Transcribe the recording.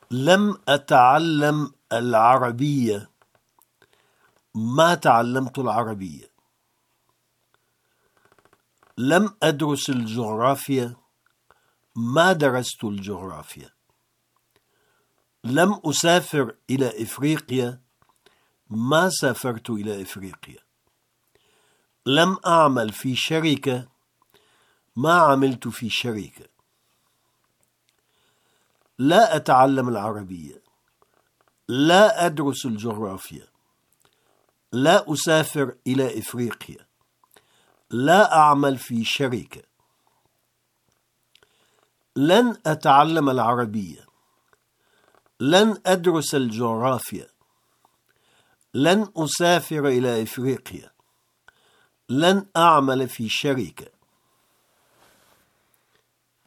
لم أتعلم العربية. ما تعلمت العربية. لم أدرس الجغرافيا. ما درست الجغرافيا. لم أسافر إلى إفريقيا. ما سافرت إلى إفريقيا. لم أعمل في شركة. ما عملت في شركة. لا أتعلم العربية. لا أدرس الجغرافيا. لا أسافر إلى إفريقيا. لا أعمل في شركة. لن أتعلم العربية. لن أدرس الجغرافيا. لن أسافر إلى إفريقيا. لن أعمل في شركة.